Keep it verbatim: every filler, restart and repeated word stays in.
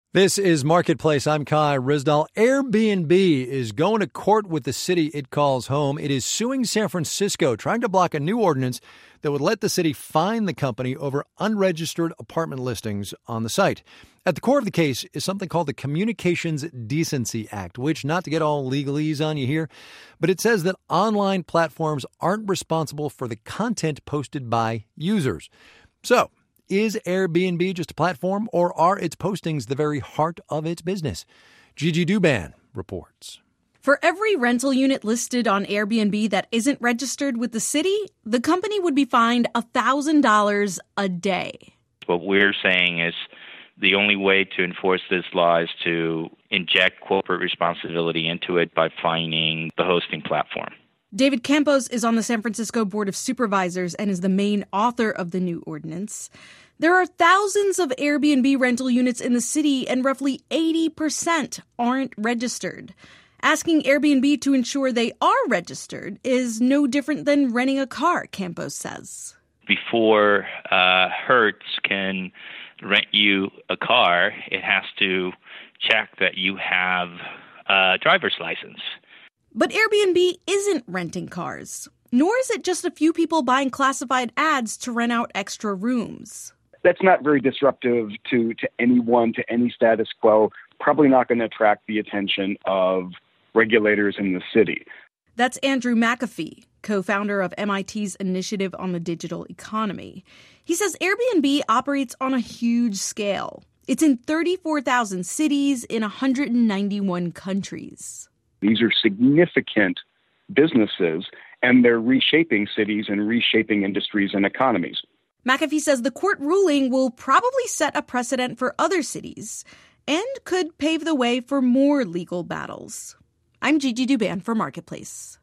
This is Marketplace. I'm Kai Ryssdal. Airbnb is going to court with the city it calls home. It is suing San Francisco, trying to block a new ordinance that would let the city fine the company over unregistered apartment listings on the site. At the core of the case is something called the Communications Decency Act, which, not to get all legalese on you here, but it says that online platforms aren't responsible for the content posted by users. So, is Airbnb just a platform, or are its postings the very heart of its business? Gigi Douban reports. For every rental unit listed on Airbnb that isn't registered with the city, the company would be fined one thousand dollars a day. What we're saying is the only way to enforce this law is to inject corporate responsibility into it by fining the hosting platform. David Campos is on the San Francisco Board of Supervisors and is the main author of the new ordinance. There are thousands of Airbnb rental units in the city, and roughly eighty percent aren't registered. Asking Airbnb to ensure they are registered is no different than renting a car, Campos says. Before uh, Hertz can rent you a car, it has to check that you have a driver's license. But Airbnb isn't renting cars, nor is it just a few people buying classified ads to rent out extra rooms. That's not very disruptive to, to anyone, to any status quo, probably not going to attract the attention of regulators in the city. That's Andrew McAfee, co-founder of M I T's Initiative on the Digital Economy. He says Airbnb operates on a huge scale. It's in thirty-four thousand cities in one hundred ninety-one countries. These are significant businesses, and they're reshaping cities and reshaping industries and economies. McAfee says the court ruling will probably set a precedent for other cities and could pave the way for more legal battles. I'm Gigi Douban for Marketplace.